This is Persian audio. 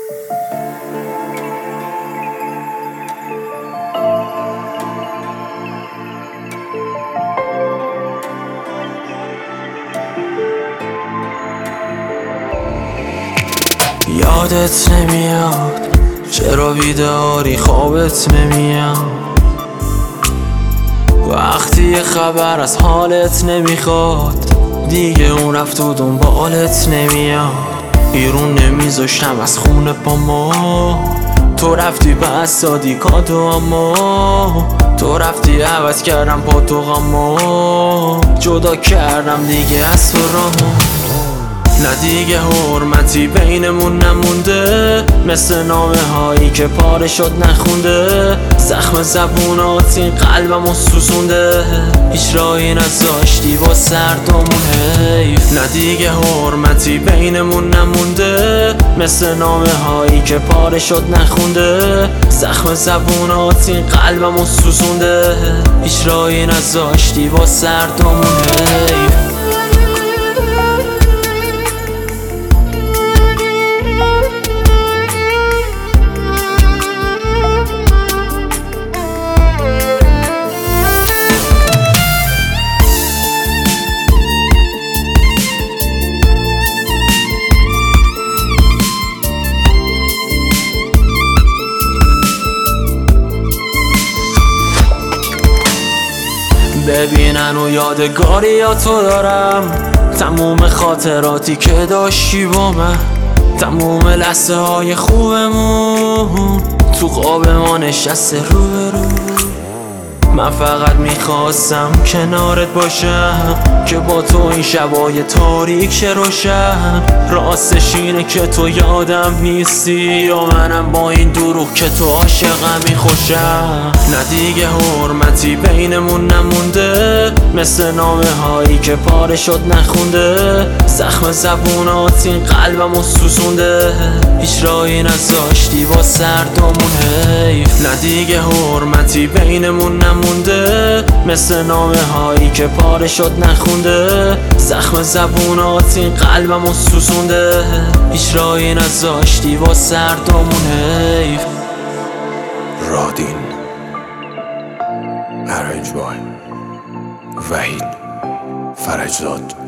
یادت نمیاد چرا بیداری خوابت نمیاد، وقتی یه خبر از حالت نمیخواد دیگه اون رفت و دنبالت نمیاد. بیرون نمیذاشتم از خونه با ما، تو رفتی بس دادی کادو، اما تو رفتی عوض کردم با تو غما، جدا کردم دیگه از تو رامو. نه دیگه حرمتی بینمون نمونده، مثل نامه هایی که پاره شد نخونده. زخم زبونات این قلبمو سوزونده، هیچ راهی نذاشتی با سردمون حیف. نه دیگه حرمتی بینمون نمونده، مثل نامه هایی که پاره شد نخونده. زخم زبونات این قلبمو سوزونده، هیچ راهی نذاشتی با سردمون حیف. ببینن و یادگاریاتو دارم، تموم خاطراتی که داشتی با من، تموم لحظه های خوبمون تو خواب ما نشسته روبرو. من فقط میخواستم کنارت باشم که با تو این شبای تاریک شه روشن. راستش اینه که تو یادم نیستی و منم با این دروغ که تو عاشقمی خوشم. نه دیگه حرمتی بینمون نمونده، مثل نامه هایی که پاره شد نخونده. زخم زبونات این قلبمو سوزونده، هیچ راهی نذاشتی با سردمون حیف. نه دیگه حرمتی بینمون نمونده، مثل نامه هایی که پاره شد نخونده. زخم زبونات این قلبمو سوزونده، هیچ راهی نذاشتی با سردمون حیف. رادین ارنج بای وحید فرجزاد.